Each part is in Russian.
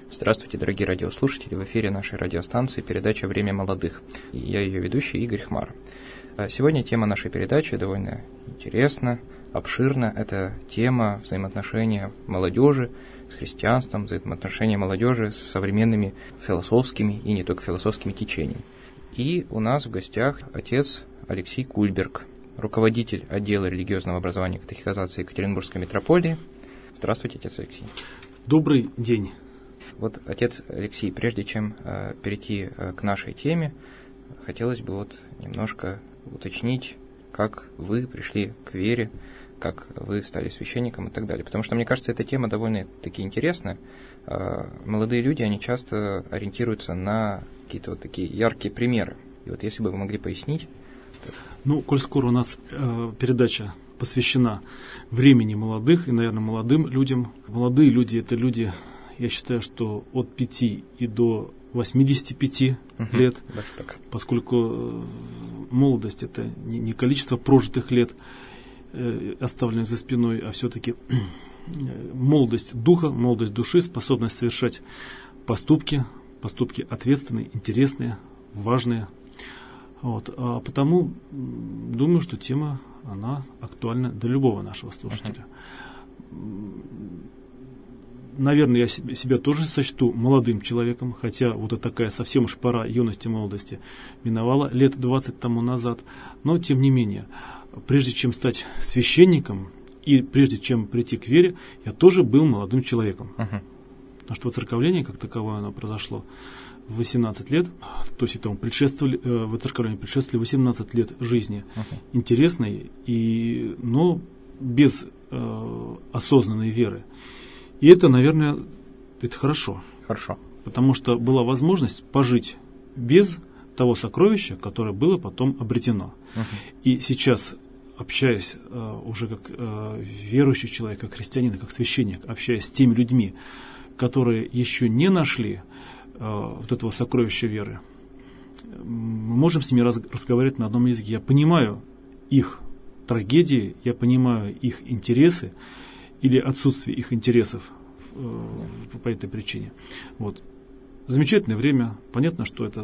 Здравствуйте, дорогие радиослушатели, в эфире нашей радиостанции передача «Время молодых». И я ее ведущий Игорь Хмар. Сегодня тема нашей передачи довольно интересна, обширна. Это тема взаимоотношения молодежи с христианством, взаимоотношения молодежи с современными философскими и не только философскими течениями. И у нас в гостях отец Алексей Кульберг, руководитель отдела религиозного образования и катехизации Екатеринбургской митрополии. Здравствуйте, отец Алексей. Добрый день. Вот, отец Алексей, прежде чем перейти к нашей теме, хотелось бы немножко уточнить, как вы пришли к вере, как вы стали священником и так далее. Потому что, мне кажется, эта тема довольно-таки интересная. Молодые люди, они часто ориентируются на какие-то такие яркие примеры. И если бы вы могли пояснить. Коль скоро у нас передача посвящена времени молодых и, наверное, молодым людям. Молодые люди – это люди, я считаю, что от 5 и до 85 лет, поскольку молодость – это не количество прожитых лет, оставленных за спиной, а все-таки молодость духа, молодость души, способность совершать поступки ответственные, интересные, важные. А потому думаю, что тема, она актуальна для любого нашего слушателя. Наверное, я себя тоже сочту молодым человеком, хотя вот это такая совсем уж пора юности, молодости миновала лет 20 тому назад. Но, тем не менее, прежде чем стать священником и прежде чем прийти к вере, я тоже был молодым человеком. Потому что воцерковление, как таковое, оно произошло в 18 лет, то есть этому воцерковлению предшествовали 18 лет жизни интересной, но без осознанной веры. И это, наверное, это хорошо. Хорошо. Потому что была возможность пожить без того сокровища, которое было потом обретено. И сейчас, общаясь уже как верующий человек, как христианин, как священник, общаясь с теми людьми, которые еще не нашли вот этого сокровища веры, мы можем с ними разговаривать на одном языке. Я понимаю их трагедии, я понимаю их интересы или отсутствие их интересов по этой причине. Замечательное время. Понятно, что это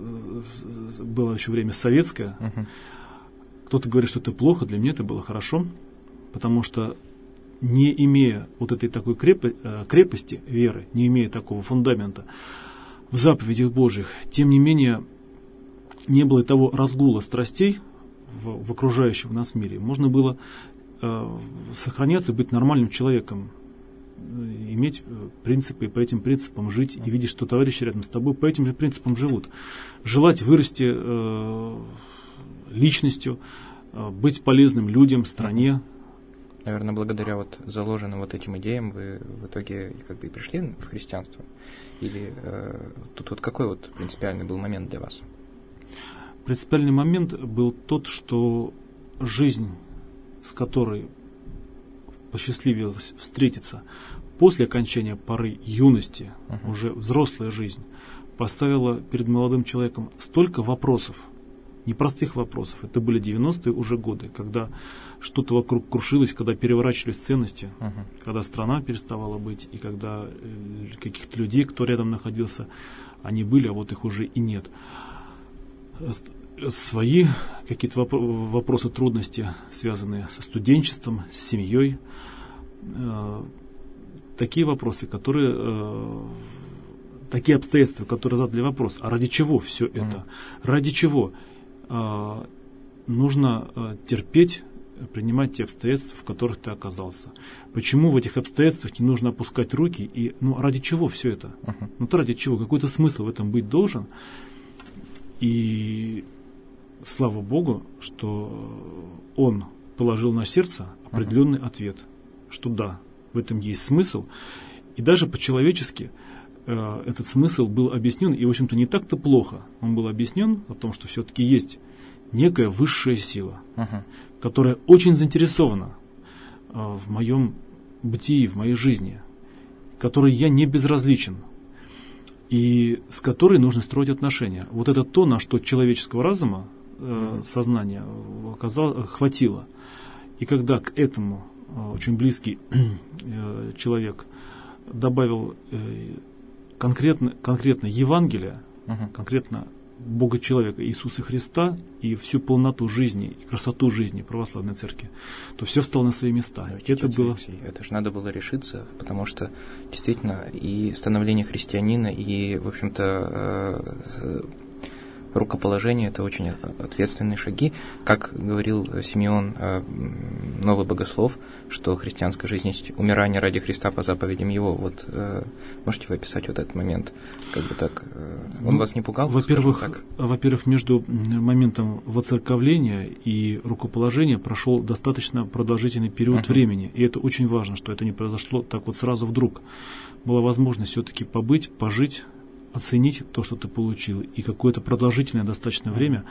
было еще время советское. Кто-то говорит, что это плохо. Для меня это было хорошо, потому что, не имея вот этой такой крепости веры, не имея такого фундамента в заповедях Божьих, тем не менее, не было того разгула страстей в окружающем нас мире. Можно было сохраняться, быть нормальным человеком, иметь принципы и по этим принципам жить, и видеть, что товарищи рядом с тобой по этим же принципам живут. Желать вырасти личностью, быть полезным людям, стране. Наверное, благодаря заложенным этим идеям вы в итоге и пришли в христианство? Или тут какой принципиальный был момент для вас? Принципиальный момент был тот, что жизнь, с которой посчастливилось встретиться после окончания поры юности, уже взрослая жизнь, поставила перед молодым человеком столько вопросов, непростых вопросов. Это были 90-е уже годы, когда что-то вокруг крушилось, когда переворачивались ценности, когда страна переставала быть, и когда каких-то людей, кто рядом находился, они были, а их уже и нет. Свои какие-то вопросы, трудности, связанные со студенчеством, с семьей. Такие вопросы, такие обстоятельства, которые задали вопрос, а ради чего все это? Ради чего нужно терпеть, принимать те обстоятельства, в которых ты оказался? Почему в этих обстоятельствах не нужно опускать руки? И ради чего все это? Ради чего? Какой-то смысл в этом быть должен. И слава Богу, что Он положил на сердце определенный ответ, что да, в этом есть смысл. И даже по-человечески этот смысл был объяснен, и, в общем-то, не так-то плохо. Он был объяснен о том, что все-таки есть некая высшая сила, которая очень заинтересована в моем бытии, в моей жизни, которой я не безразличен, и с которой нужно строить отношения. Это то, на что человеческого разума, сознания хватило. И когда к этому очень близкий человек добавил конкретно Евангелие, конкретно Бога-человека Иисуса Христа и всю полноту жизни и красоту жизни православной церкви, то все встало на свои места. Это было... Это же надо было решиться, потому что действительно и становление христианина, и, в общем-то, рукоположение – это очень ответственные шаги. Как говорил Симеон, новый богослов, что христианская жизнь есть умирание ради Христа по заповедям Его. Вот можете вы описать вот этот момент? Как бы так, он вас не пугал? Во-первых, между моментом воцерковления и рукоположения прошел достаточно продолжительный период времени. И это очень важно, что это не произошло так вот сразу вдруг. Была возможность все-таки побыть, пожить, оценить то, что ты получил, и какое-то продолжительное достаточно время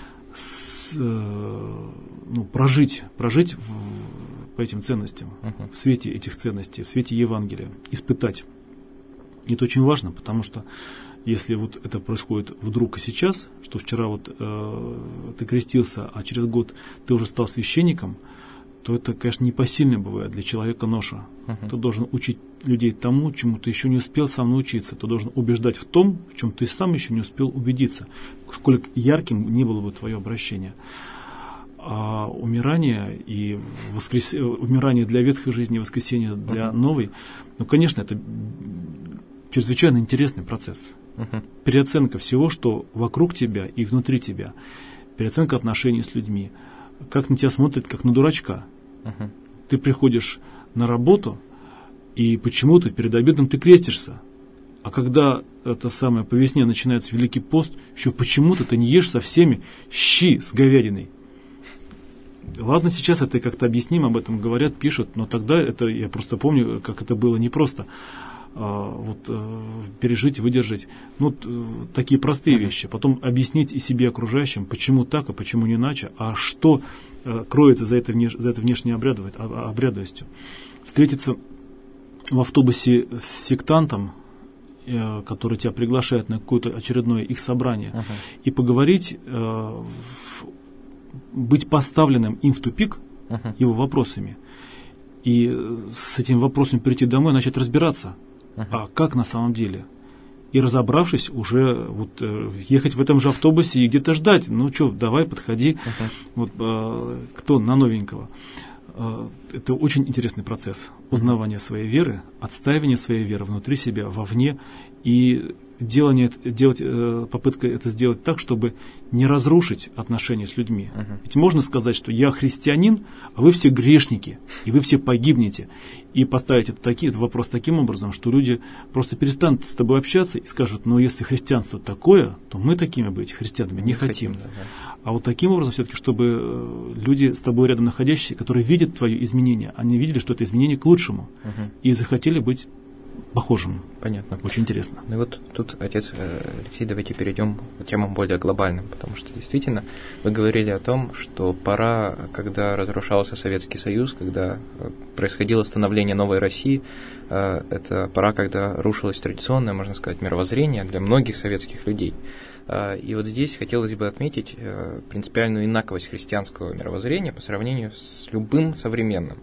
прожить по этим ценностям, в свете этих ценностей, в свете Евангелия, испытать. И это очень важно, потому что если вот это происходит вдруг и сейчас, что вчера вот ты крестился, а через год ты уже стал священником, то это, конечно, непосильно бывает для человека ноша. Ты должен учить людей тому, чему ты еще не успел сам научиться. Ты должен убеждать в том, в чем ты сам еще не успел убедиться, сколько ярким ни было бы твое обращение. А умирание и умирание для ветхой жизни, воскресение для новой, конечно, это чрезвычайно интересный процесс. Переоценка всего, что вокруг тебя и внутри тебя. Переоценка отношений с людьми. Как на тебя смотрят, как на дурачка. Ты приходишь на работу, и почему-то перед обедом ты крестишься. А когда это самое по весне начинается Великий пост, еще почему-то ты не ешь со всеми щи с говядиной. Ладно, сейчас это как-то объясним, об этом говорят, пишут, но тогда это, я просто помню, как это было непросто. Пережить, выдержать. Такие простые вещи. Потом объяснить и себе, окружающим, почему так, а почему не иначе, а что кроется за этой внешней обрядовостью. Встретиться в автобусе с сектантом, который тебя приглашает на какое-то очередное их собрание, и поговорить, быть поставленным им в тупик его вопросами, и с этим вопросом прийти домой и начать разбираться. А как на самом деле? И разобравшись, уже ехать в этом же автобусе и где-то ждать. Давай, подходи. Кто на новенького? Это очень интересный процесс узнавания своей веры, отстаивания своей веры внутри себя, вовне, и попытка это сделать так, чтобы не разрушить отношения с людьми. Ведь можно сказать, что я христианин, а вы все грешники, и вы все погибнете. И поставить этот вопрос таким образом, что люди просто перестанут с тобой общаться и скажут, если христианство такое, то мы такими быть христианами не хотим. А вот таким образом все-таки, чтобы люди с тобой рядом находящиеся, которые видят твои изменения, они видели, что это изменение к лучшему, и захотели быть похожим. Понятно. Очень интересно. Ну и вот тут, отец Алексей, давайте перейдем к темам более глобальным, потому что действительно вы говорили о том, что пора, когда разрушался Советский Союз, когда происходило становление новой России, это пора, когда рушилось традиционное, можно сказать, мировоззрение для многих советских людей. И вот здесь хотелось бы отметить принципиальную инаковость христианского мировоззрения по сравнению с любым современным.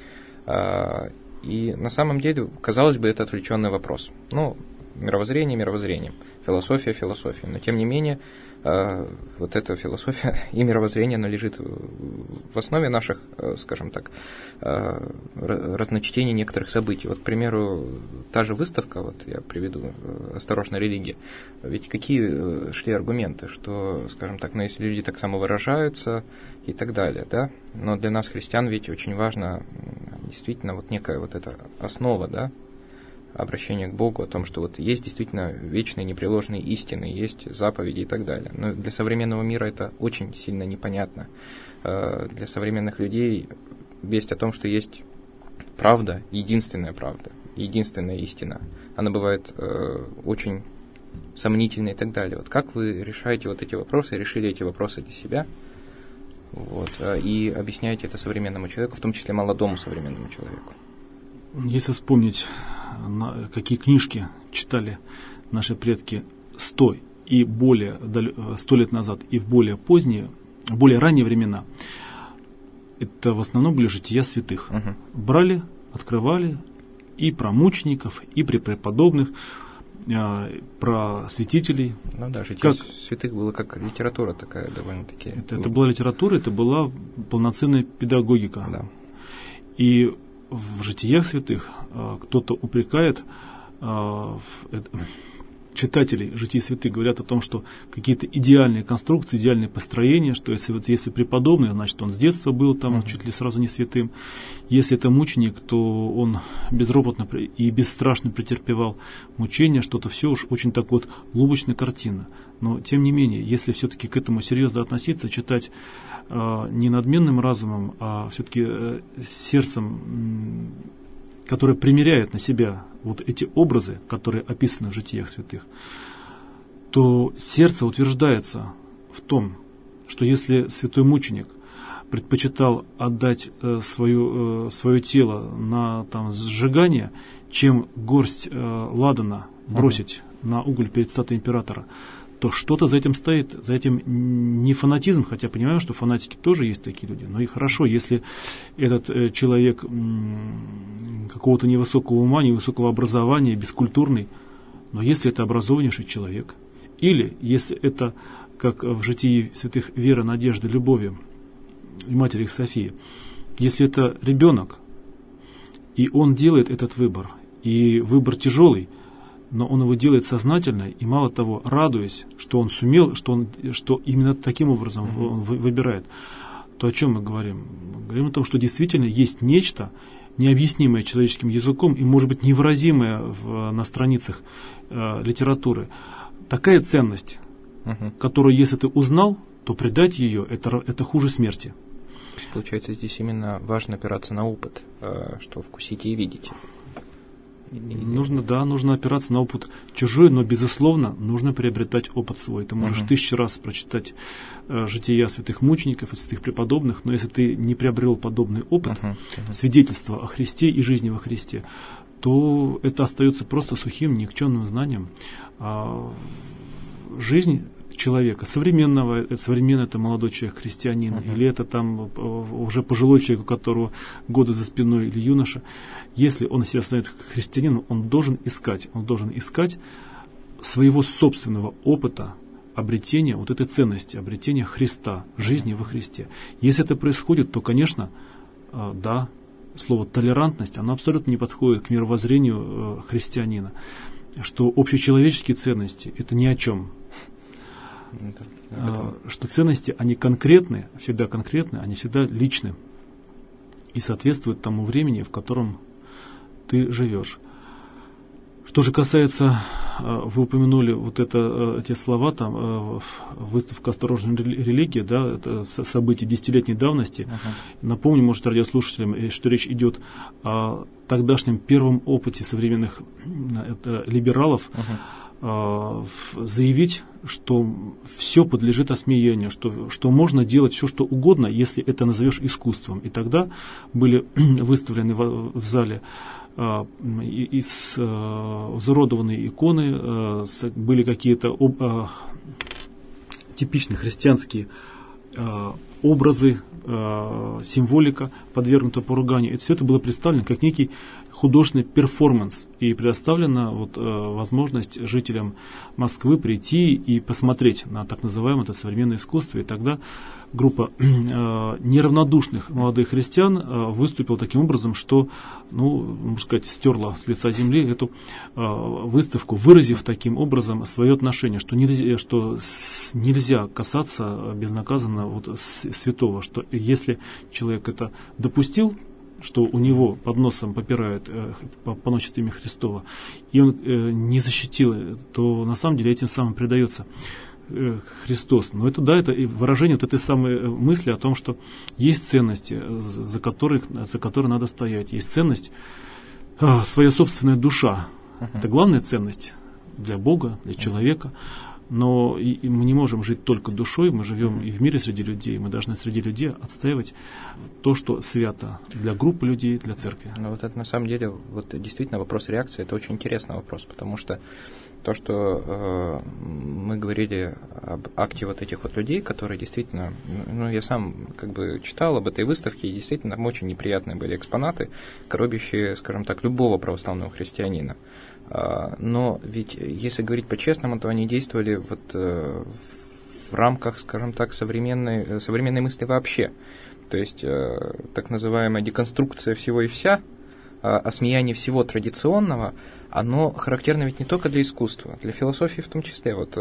И на самом деле, казалось бы, это отвлеченный вопрос. Мировоззрение мировоззрением, философия философией. Но тем не менее, вот эта философия и мировоззрение, оно лежит в основе наших, скажем так, разночтений некоторых событий. Вот, к примеру, та же выставка, я приведу «Осторожно, религия». Ведь какие шли аргументы, что, скажем так, если люди так самовыражаются и так далее, да? Но для нас, христиан, ведь очень важно действительно некая эта основа, да, обращение к Богу, о том, что есть действительно вечные непреложные истины, есть заповеди и так далее. Но для современного мира это очень сильно непонятно. Для современных людей весть о том, что есть правда, единственная истина, она бывает очень сомнительной и так далее. Как вы решаете эти вопросы, решили эти вопросы для себя, и объясняете это современному человеку, в том числе молодому современному человеку? Если вспомнить, какие книжки читали наши предки 100 лет назад и в более ранние времена, это в основном были жития святых. Брали, открывали и про мучеников, и при преподобных. про святителей. Ну да, житие святых было как литература такая довольно-таки. Это была литература, это была полноценная педагогика. Да. И в житиях святых кто-то упрекает читателей житий святых, говорят о том, что какие-то идеальные конструкции, идеальные построения, что если преподобный, значит он с детства был там чуть ли сразу не святым. Если это мученик, то он безропотно и бесстрашно претерпевал мучения, что-то все уж очень так вот лубочная картина. Но тем не менее, если все-таки к этому серьезно относиться, читать не надменным разумом, а все-таки сердцем, которое примеряет на себя вот эти образы, которые описаны в житиях святых, то сердце утверждается в том, что если святой мученик предпочитал отдать свое тело на сжигание, чем горсть ладана бросить на уголь перед статуей императора, то что-то за этим стоит, за этим не фанатизм, хотя понимаю, что фанатики тоже есть такие люди, но и хорошо, если этот человек какого-то невысокого ума, невысокого образования, бескультурный, но если это образованнейший человек, или если это, как в житии святых Веры, Надежды, Любови и матери их Софии, если это ребенок, и он делает этот выбор, и выбор тяжелый, но он его делает сознательно и, мало того, радуясь, что он сумел, что именно таким образом он выбирает, то о чем мы говорим? Мы говорим о том, что действительно есть нечто, необъяснимое человеческим языком и, может быть, невыразимое на страницах литературы. Такая ценность, которую, если ты узнал, то предать ее это хуже смерти. То есть, получается, здесь именно важно опираться на опыт, что вкусите и видите. Нужно опираться на опыт чужой, но, безусловно, нужно приобретать опыт свой. Ты можешь 1000 раз прочитать жития святых мучеников и святых преподобных, но если ты не приобрел подобный опыт, свидетельство о Христе и жизни во Христе, то это остается просто сухим, никчемным знанием. Жизнь человека, современный это молодой человек, христианин, или это там уже пожилой человек, у которого годы за спиной, или юноша, если он себя становится христианином, он должен искать своего собственного опыта обретения вот этой ценности, обретения Христа, жизни во Христе. Если это происходит, то, конечно, да, слово толерантность, оно абсолютно не подходит к мировоззрению христианина, что общечеловеческие ценности – это ни о чем. Что ценности, они конкретны, они всегда личны и соответствуют тому времени, в котором ты живешь. Что же касается, вы упомянули вот эти слова, там, выставка «Осторожная религия», да, это событие десятилетней давности. Напомню, может, радиослушателям, что речь идет о тогдашнем первом опыте современных либералов, заявить, что все подлежит осмеянию, что можно делать все, что угодно, если это назовешь искусством. И тогда были выставлены в зале изуродованные иконы, были какие-то типичные христианские образы, символика, подвергнута поруганию. И все это было представлено как некий художественный перформанс, и предоставлена возможность жителям Москвы прийти и посмотреть на так называемое современное искусство. И тогда группа неравнодушных молодых христиан выступила таким образом, что, можно сказать, стерла с лица земли эту выставку, выразив таким образом свое отношение, что нельзя касаться безнаказанно святого, что если человек это допустил, что у него под носом попирают, поносят имя Христова, и он не защитил, то на самом деле этим самым предается Христос. Но это выражение этой самой мысли о том, что есть ценности, за которые надо стоять. Есть ценность, своя собственная душа. Это главная ценность для Бога, для человека. Но и мы не можем жить только душой, мы живем и в мире среди людей, мы должны среди людей отстаивать то, что свято для группы людей, для церкви. Ну вот это на самом деле, действительно вопрос реакции, это очень интересный вопрос, потому что то, что мы говорили об акте этих людей, которые действительно, я сам читал об этой выставке, и действительно там очень неприятные были экспонаты, коробящие, скажем так, любого православного христианина. Но ведь, если говорить по-честному, то они действовали вот в рамках, скажем так, современной мысли вообще. То есть так называемая деконструкция всего и вся, осмеяние всего традиционного, оно характерно ведь не только для искусства, для философии в том числе. Вот,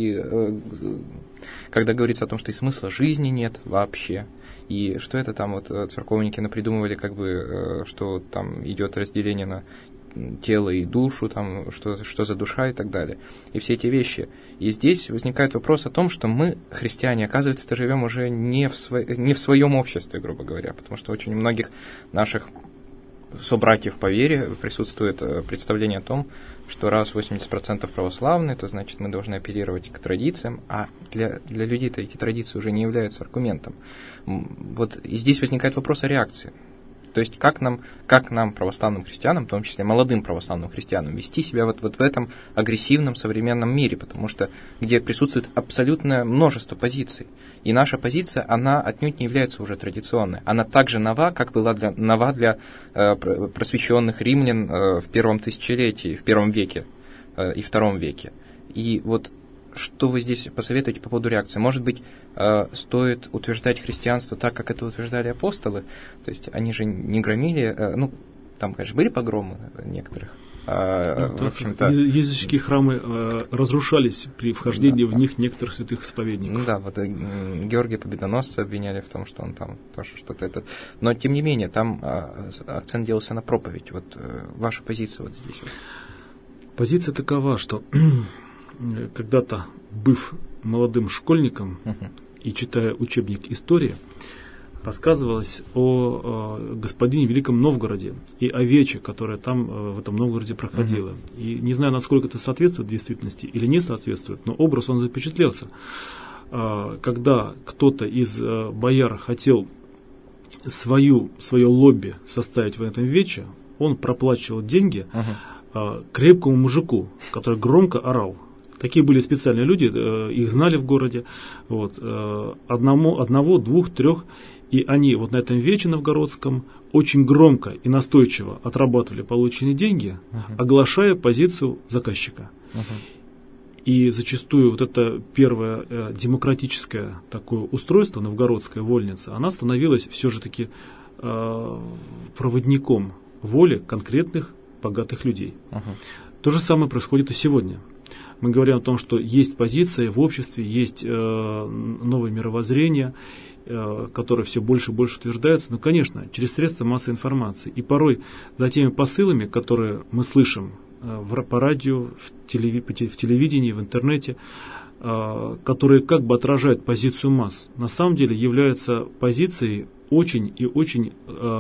когда говорится о том, что и смысла жизни нет вообще, и что это там вот церковники напридумывали, как бы, что там идет разделение на тело и душу, там, что за душа и так далее. И все эти вещи. И здесь возникает вопрос о том, что мы, христиане, оказывается, живем уже не в своем обществе, грубо говоря, потому что очень многих наших собратьев по вере присутствует представление о том, что раз 80% православные, то значит мы должны апеллировать к традициям, а для людей-то эти традиции уже не являются аргументом. Вот и здесь возникает вопрос о реакции. То есть как нам, православным христианам, в том числе молодым православным христианам, вести себя вот в этом агрессивном современном мире, потому что где присутствует абсолютное множество позиций. И наша позиция, она отнюдь не является уже традиционной. Она так же нова, как была нова для просвещенных римлян в первом тысячелетии, в первом веке и втором веке. И вот что вы здесь посоветуете по поводу реакции? Может быть, стоит утверждать христианство так, как это утверждали апостолы? То есть они же не громили, там, конечно, были погромы некоторых. В общем-то, языческие храмы разрушались при вхождении в них некоторых святых исповедников. Да, вот Георгия Победоносца обвиняли в том, что он там тоже что-то это. Но, тем не менее, там акцент делался на проповедь. Вот ваша позиция вот здесь. Позиция такова, что когда-то, быв молодым школьником и читая учебник истории, рассказывалось о господине Великом Новгороде и о вече, которая там в этом Новгороде проходила. И не знаю, насколько это соответствует действительности или не соответствует, но образ он запечатлелся. Когда кто-то из бояр хотел свое лобби составить в этом вече, он проплачивал деньги крепкому мужику, который громко орал. Такие были специальные люди, их знали в городе, вот, одного, двух, трех, и они вот на этом вече новгородском очень громко и настойчиво отрабатывали полученные деньги, оглашая позицию заказчика. И зачастую вот это первое демократическое такое устройство, новгородская вольница, она становилась все же таки проводником воли конкретных богатых людей. То же самое происходит и сегодня. Мы говорим о том, что есть позиция в обществе, есть новое мировоззрение, которое все больше и больше утверждается. Но, конечно, через средства массовой информации. И порой за теми посылами, которые мы слышим по радио, в телевидении, в интернете, которые как бы отражают позицию масс, на самом деле являются позицией очень и очень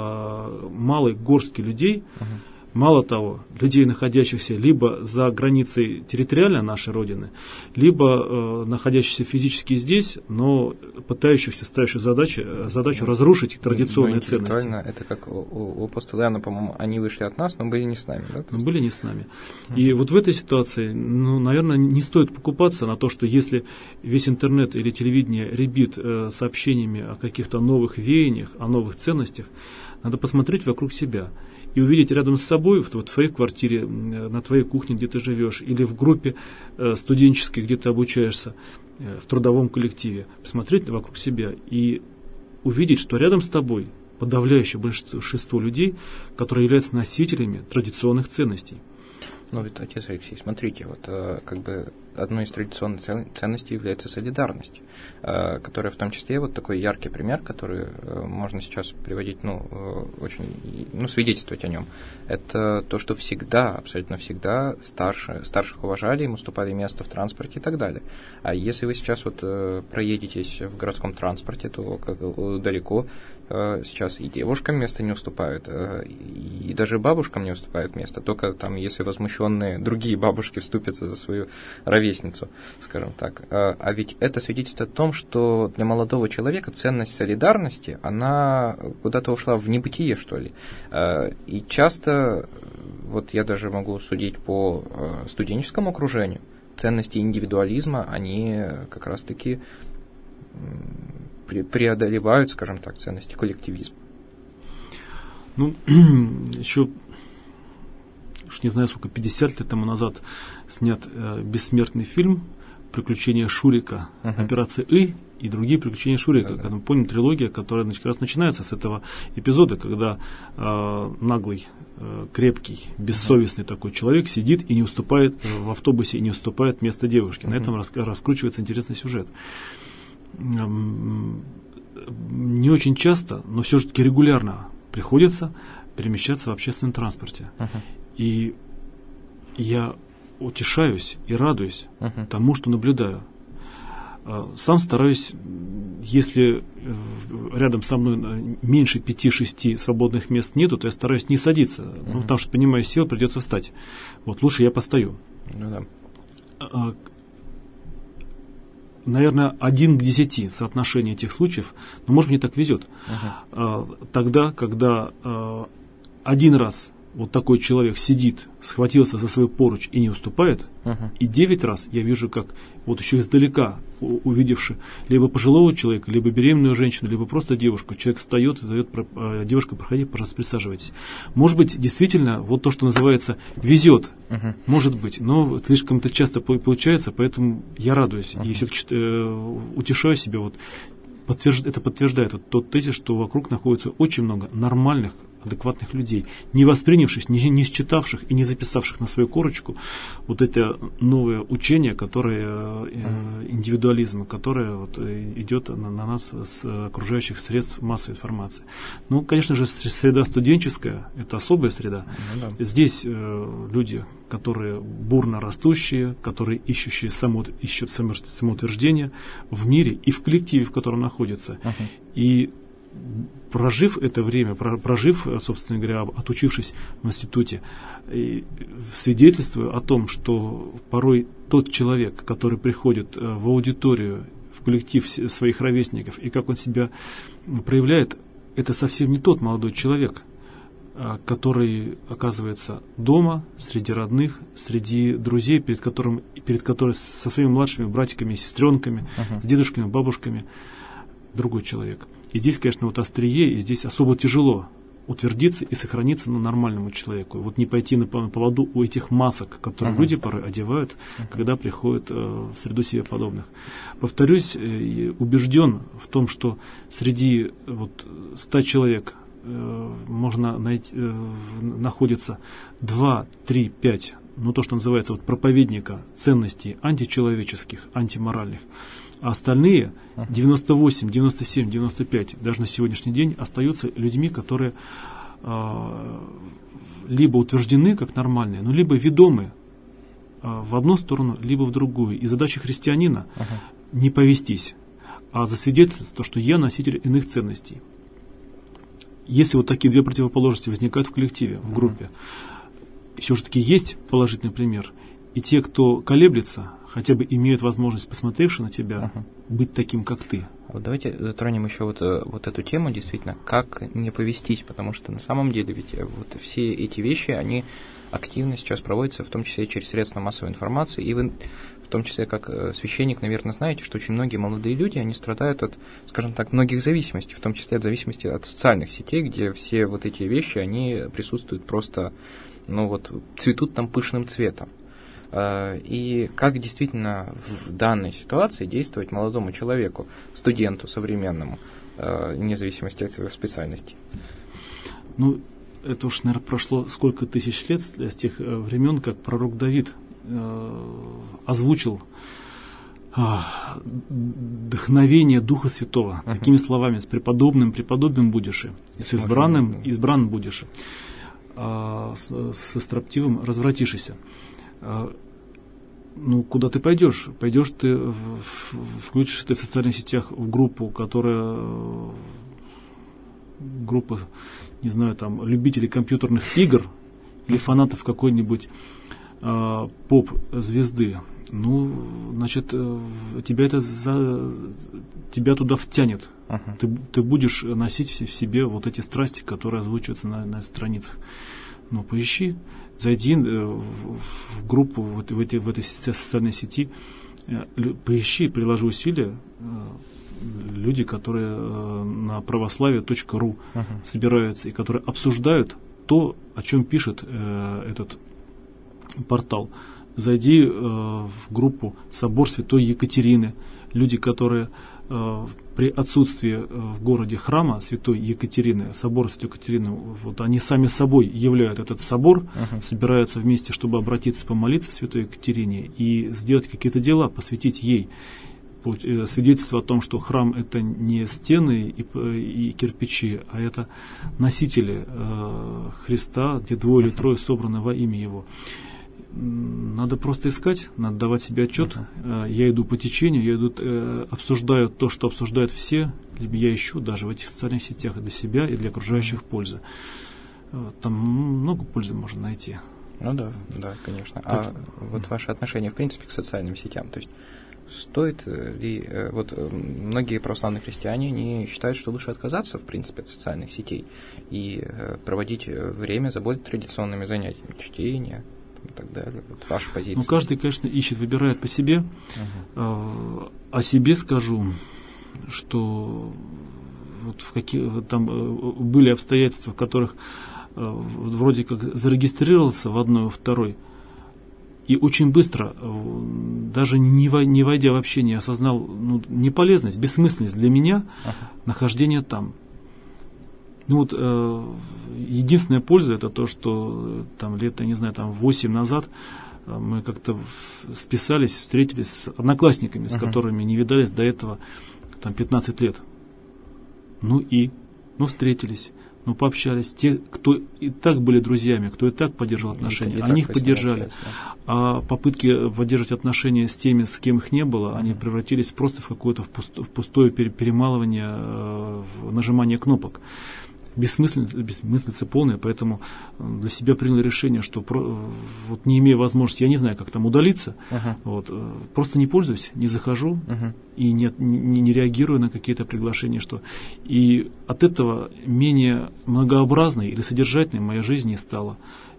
малой горстки людей. Мало того, людей, находящихся либо за границей территориально нашей Родины, либо находящихся физически здесь, но ставящих задачу разрушить традиционные ценности. Это как у апостола Иоанна, по-моему, они вышли от нас, но были не с нами. Да? Но были не с нами. И вот в этой ситуации, наверное, не стоит покупаться на то, что если весь интернет или телевидение рябит сообщениями о каких-то новых веяниях, о новых ценностях, надо посмотреть вокруг себя и увидеть рядом с собой, в твоей квартире, на твоей кухне, где ты живешь, или в группе студенческой, где ты обучаешься, в трудовом коллективе, посмотреть вокруг себя и увидеть, что рядом с тобой подавляющее большинство людей, которые являются носителями традиционных ценностей. Ну, ведь, отец Алексей, смотрите, вот как бы одной из традиционных ценностей является солидарность, которая в том числе, вот такой яркий пример, который можно сейчас приводить, очень, свидетельствовать о нем, это то, что всегда, абсолютно всегда старших уважали, им уступали место в транспорте и так далее. А если вы сейчас вот проедетесь в городском транспорте, то далеко сейчас и девушкам место не уступают, и даже бабушкам не уступают место, только там, если возмущенные другие бабушки вступятся за свою ровесницу, скажем так. А ведь это свидетельствует о том, что для молодого человека ценность солидарности, она куда-то ушла в небытие, что ли. И часто, вот я даже могу судить по студенческому окружению, ценности индивидуализма, они как раз-таки преодолевают, скажем так, ценности коллективизма. Еще уж не знаю сколько, 50 лет тому назад снят бессмертный фильм «Приключения Шурика», «Операция И» и другие приключения Шурика. Когда мы помним, трилогия, которая как раз начинается с этого эпизода, когда наглый, крепкий, бессовестный такой человек сидит и не уступает в автобусе и не уступает место девушке. На этом раскручивается интересный сюжет. Не очень часто, но все-таки регулярно приходится перемещаться в общественном транспорте. И я утешаюсь и радуюсь тому, что наблюдаю. Сам стараюсь, если рядом со мной меньше 5-6 свободных мест нету, то я стараюсь не садиться. Ну, потому что, понимаю, сил придется встать. Вот лучше я постою. Наверное, 1 к 10 соотношение этих случаев, но, может, мне так везет. Тогда, когда один раз вот такой человек сидит, схватился за свой поруч и не уступает, и 9 раз я вижу, как вот еще издалека, увидевши либо пожилого человека, либо беременную женщину, либо просто девушку, человек встает и зовет: девушка, проходи, пожалуйста, присаживайтесь. Может быть, действительно, вот то, что называется, везет, может быть, но слишком это часто получается, поэтому я радуюсь и все-таки утешаю себя. Вот, это подтверждает вот тот тезис, что вокруг находится очень много нормальных, адекватных людей, не воспринявших, не считавших и не записавших на свою корочку вот это новое учение, которое индивидуализма, которое вот идет на нас с окружающих средств массовой информации. Ну, конечно же, среда студенческая – это особая среда. Здесь люди, которые бурно растущие, которые ищут самоутверждение в мире и в коллективе, в котором находятся. И прожив это время, собственно говоря, отучившись в институте, свидетельствую о том, что порой тот человек, который приходит в аудиторию, в коллектив своих ровесников, и как он себя проявляет, это совсем не тот молодой человек, который оказывается дома, среди родных, среди друзей, перед которым со своими младшими братиками и сестренками, с дедушками, бабушками, другой человек. И здесь, конечно, вот острие, и здесь особо тяжело утвердиться и сохраниться нормальному человеку. Вот не пойти на поводу у этих масок, которые люди порой одевают, когда приходят в среду себе подобных. Повторюсь, убежден в том, что среди 100 человек находится 2, 3, 5, то, что называется проповедника ценностей античеловеческих, антиморальных. А остальные 98, 97, 95, даже на сегодняшний день остаются людьми, которые либо утверждены как нормальные, либо ведомы в одну сторону, либо в другую. И задача христианина не повестись, а засвидетельствовать, что я носитель иных ценностей. Если вот такие две противоположности возникают в коллективе, в группе, все-таки есть положительный пример. И те, кто колеблется, хотя бы имеют возможность, посмотревши на тебя, быть таким, как ты. Вот давайте затронем еще вот эту тему, действительно, как не повестись, потому что на самом деле ведь вот все эти вещи, они активно сейчас проводятся, в том числе и через средства массовой информации, и вы, в том числе как священник, наверное, знаете, что очень многие молодые люди, они страдают от, скажем так, многих зависимостей, в том числе от зависимости от социальных сетей, где все вот эти вещи, они присутствуют просто, цветут там пышным цветом. И как действительно в данной ситуации действовать молодому человеку, студенту современному, вне зависимости от своей специальности? Это уж, наверное, прошло сколько тысяч лет с тех времен, как пророк Давид озвучил вдохновение Духа Святого такими словами: «С преподобным будешь, и с избранным будешь, со строптивым развратишься». Куда ты пойдешь? Пойдешь ты, включишь ты в социальных сетях в группу, группа, не знаю, там, любителей компьютерных игр или фанатов какой-нибудь поп-звезды. Значит, тебя туда втянет. Ты будешь носить в себе вот эти страсти, которые озвучиваются на страницах. Поищи, зайди в группу в этой социальной сети, поищи, приложи усилия. Люди, которые на православие.ру собираются и которые обсуждают то, о чем пишет этот портал. Зайди в группу «Собор Святой Екатерины». Люди, которые при отсутствии в городе храма Святой Екатерины, собора Святой Екатерины, вот они сами собой являют этот собор, собираются вместе, чтобы обратиться, помолиться Святой Екатерине и сделать какие-то дела, посвятить ей. Свидетельство о том, что храм — это не стены и кирпичи, а это носители Христа, где 2 или 3 собраны во имя Его. Надо просто искать, надо давать себе отчет. Я иду по течению, я обсуждаю то, что обсуждают все, либо я ищу даже в этих социальных сетях для себя и для окружающих пользы. Там много пользы можно найти. Ну да, конечно. А вот ваше отношение, в принципе, к социальным сетям, то есть стоит ли, вот многие православные христиане не считают, что лучше отказаться, в принципе, от социальных сетей и проводить время за более традиционными занятиями, чтения и так далее. Вот ваша позиция. Ну, каждый, конечно, ищет, выбирает по себе. О себе скажу, что вот там были обстоятельства, в которых вроде как зарегистрировался в одной, во второй, и очень быстро, даже не войдя в общение, осознал неполезность, бессмысленность для меня нахождения там. Ну вот единственная польза — это то, что там лет, я не знаю, 8 назад мы как-то списались, встретились с одноклассниками, с которыми не видались до этого 15 лет. Встретились. Пообщались. Те, кто и так были друзьями, кто и так поддерживал отношения, они их поддержали. А попытки поддерживать отношения с теми, с кем их не было, они превратились просто в какое-то пустое перемалывание, нажимание кнопок. Бессмыслица полная, поэтому для себя принял решение, что вот не имея возможности, я не знаю, как там удалиться, просто не пользуюсь, не захожу и не реагирую на какие-то приглашения, и от этого менее многообразной или содержательной моя жизнь не стала.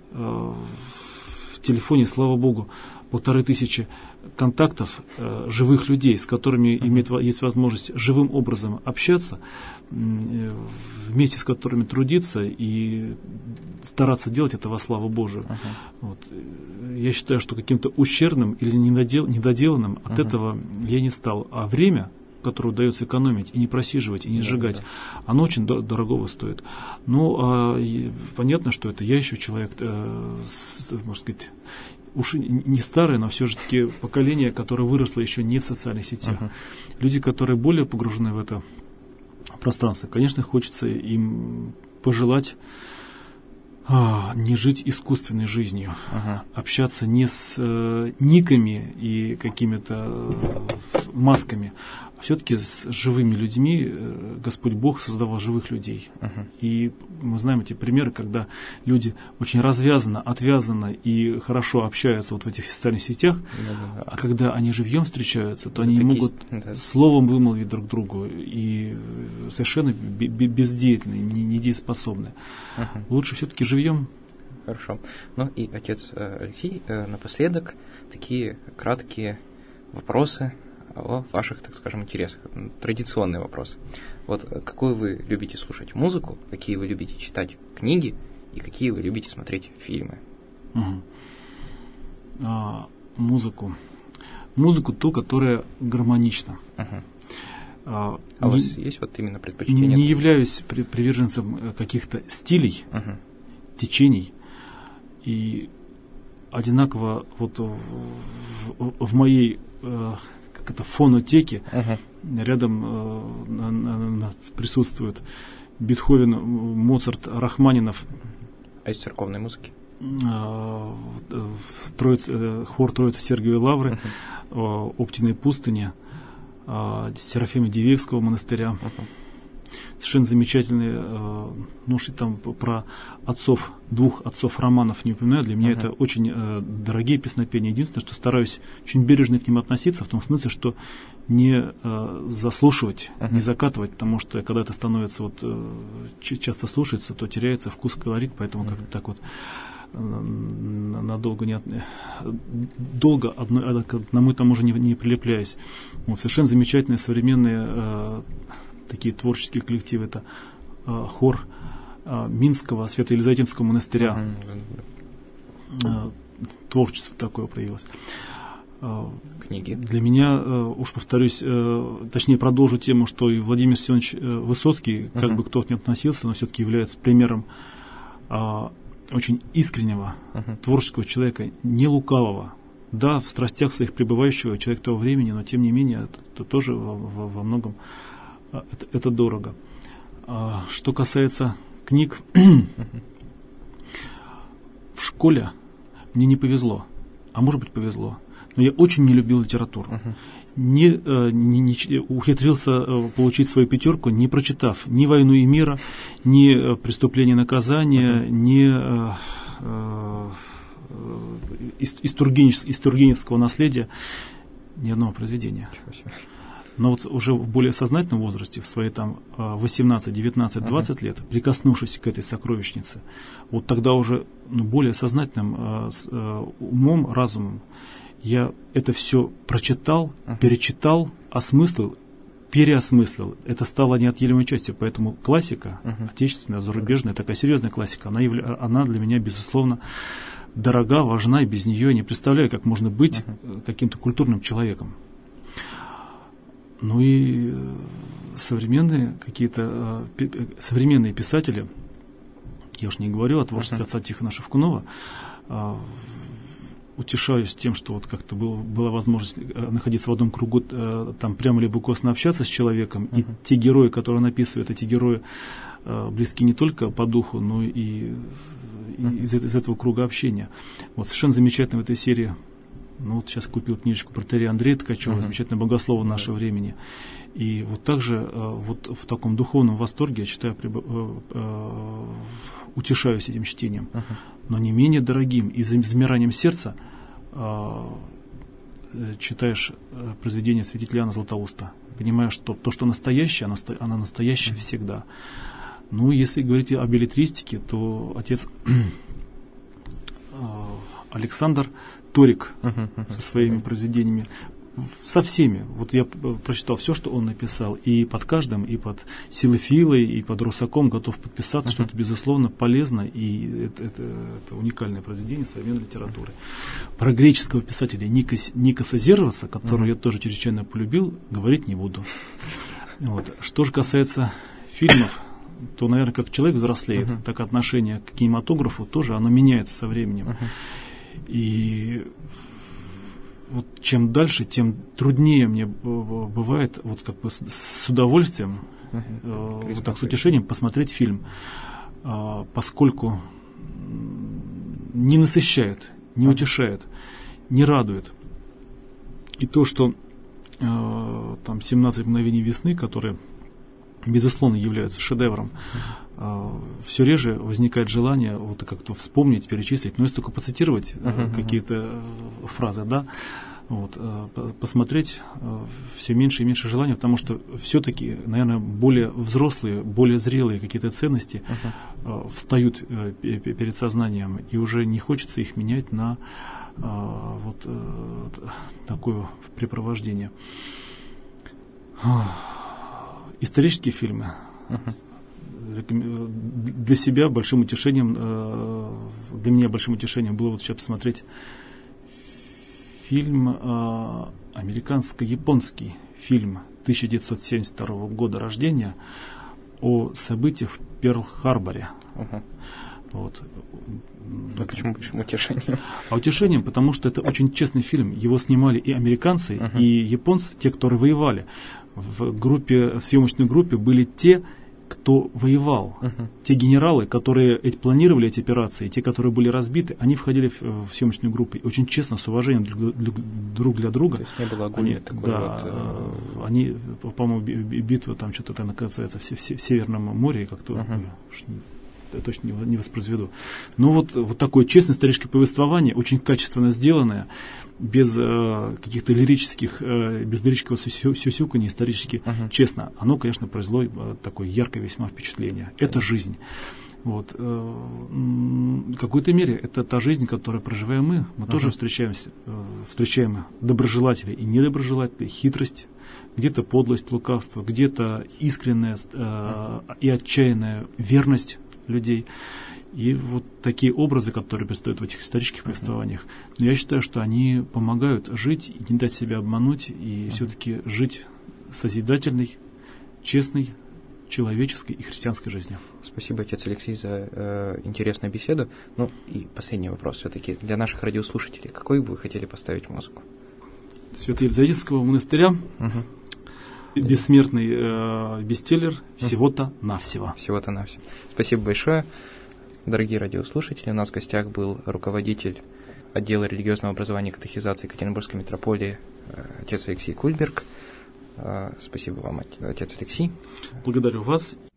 В телефоне, слава Богу, 1500 контактов живых людей, с которыми есть возможность живым образом общаться, вместе с которыми трудиться и стараться делать это во славу Божию. Я считаю, что каким-то ущербным или недоделанным от этого я не стал. А время, которое удается экономить и не просиживать, и не сжигать, оно очень дорогого стоит. Понятно, что это я еще человек, можно сказать, уж не старое, но все же таки поколение, которое выросло еще не в социальных сетях. Люди, которые более погружены в это пространство, конечно, хочется им пожелать не жить искусственной жизнью, общаться не с никами и какими-то масками, а все-таки с живыми людьми. Господь Бог создавал живых людей. И мы знаем эти примеры, когда люди очень развязанно, отвязанно и хорошо общаются вот в этих социальных сетях, а когда они живьем встречаются, то они не могут словом вымолвить друг другу и совершенно бездеятельны, недееспособны. Лучше все-таки живьем. Хорошо. И отец Алексей, напоследок такие краткие вопросы о ваших, так скажем, интересах. Традиционный вопрос. Вот какую вы любите слушать музыку, какие вы любите читать книги и какие вы любите смотреть фильмы? Музыку. Музыку ту, которая гармонична. У вас есть вот именно предпочтение? Не являюсь приверженцем каких-то стилей, течений. И одинаково вот в моей фонотеке рядом присутствуют Бетховен, Моцарт, Рахманинов. А из церковной музыки? Хор Троицы Сергиевой Лавры, Оптиной пустыни, Серафима Дивеевского монастыря. Совершенно замечательные, там про двух отцов романов не упоминаю. Для меня это очень дорогие песнопения. Единственное, что стараюсь очень бережно к ним относиться, в том смысле, что не заслушивать, не закатывать, потому что когда это становится, часто слушается, то теряется вкус, колорит, поэтому как-то так вот надолго долго к одному и тому же не прилепляюсь. Совершенно замечательные современные такие творческие коллективы. Это хор Минского Свято-Елизаветинского монастыря. творчество такое проявилось. Книги. Для меня, уж повторюсь, точнее продолжу тему, что и Владимир Семенович Высоцкий, как бы кто-то ни относился, но все-таки является примером очень искреннего творческого человека, не лукавого. Да, в страстях своих пребывающего человека того времени, но тем не менее это тоже во многом это дорого. Что касается книг, в школе мне не повезло, а может быть повезло. Но я очень не любил литературу. Не ухитрился получить свою пятерку, не прочитав ни «Войну и мира», ни «Преступление и наказание», ни из Тургеневского наследия, ни одного произведения. Но вот уже в более сознательном возрасте, в свои там 18, 19, 20 лет, прикоснувшись к этой сокровищнице, вот тогда уже более сознательным умом, разумом, я это все прочитал, перечитал, осмыслил, переосмыслил. Это стало неотъемлемой частью. Поэтому классика, отечественная, зарубежная, такая серьезная классика, она для меня, безусловно, дорога, важна, и без нее я не представляю, как можно быть каким-то культурным человеком. Ну и современные какие-то современные писатели, я уж не говорю о творчестве отца Тихона Шевкунова, утешаюсь тем, что вот как-то была возможность находиться в одном кругу, там прямо либо косно общаться с человеком, и те герои, которые он описывает, эти герои близки не только по духу, но и из этого круга общения. Вот совершенно замечательно в этой серии, ну вот сейчас купил книжечку протоиерея Андрея Ткачева, замечательный богослов нашего времени. И вот также вот в таком духовном восторге, я читаю, утешаюсь этим чтением. Но не менее дорогим и замиранием сердца читаешь произведение святителя Иоанна Златоуста, понимая, что то, что настоящее, оно настоящее всегда. Ну, если говорить о беллетристике, то отец Александр Торик со своими произведениями, со всеми. Вот я прочитал все, что он написал, и под каждым, и под Силофилой, и под Русаком готов подписаться, что это, безусловно, полезно, и это уникальное произведение современной литературы. Про греческого писателя Никоса Зерваса, которого я тоже чрезвычайно полюбил, говорить не буду. Вот. Что же касается фильмов, то, наверное, как человек взрослеет, так и отношение к кинематографу тоже, оно меняется со временем. И вот чем дальше, тем труднее мне бывает вот как бы с удовольствием, вот так, с утешением посмотреть фильм, поскольку не насыщает, не утешает, не радует. И то, что там «17 мгновений весны», которые, безусловно, являются шедевром, все реже возникает желание вот как-то вспомнить, перечислить, но если только процитировать какие-то фразы, да, вот, посмотреть все меньше и меньше желания, потому что все-таки, наверное, более взрослые, более зрелые какие-то ценности встают перед сознанием, и уже не хочется их менять на вот такое препровождение. Исторические фильмы. Для себя большим утешением, для меня большим утешением было вот сейчас посмотреть фильм, американско-японский фильм 1972 года рождения о событиях в Перл-Харборе. Вот. А почему утешением? А утешением, потому что это очень честный фильм. Его снимали и американцы, и японцы, те, которые воевали. В съемочной группе были те, кто воевал. Те генералы, которые планировали эти операции, те, которые были разбиты, они входили в съемочную группу. И очень честно, с уважением друг для друга. То есть не было агонии такой. Да, они, по-моему, битва там что-то там касается в Северном море, как-то я точно не воспроизведу. Но вот такое честное историческое повествование, очень качественно сделанное, без каких-то лирических, без лирического сюсюканья, исторически честно, оно, конечно, произвело такое яркое весьма впечатление. Это жизнь. Вот. В какой-то мере это та жизнь, которую проживаем мы. Мы тоже встречаем доброжелателей и недоброжелателей, хитрость, где-то подлость, лукавство, где-то искренняя и отчаянная верность людей. И вот такие образы, которые предстают в этих исторических повествованиях, я считаю, что они помогают жить и не дать себя обмануть, и все-таки жить созидательной, честной, человеческой и христианской жизнью. Спасибо, отец Алексей, за интересную беседу. Ну и последний вопрос все-таки для наших радиослушателей. Какой бы вы хотели поставить музыку? Свято-Елизаветского монастыря, бессмертный бестселлер «Всего-то навсего». Всего-то навсего. Спасибо большое. Дорогие радиослушатели, у нас в гостях был руководитель отдела религиозного образования и катехизации Екатеринбургской митрополии отец Алексей Кульберг. Спасибо вам, отец Алексей. Благодарю вас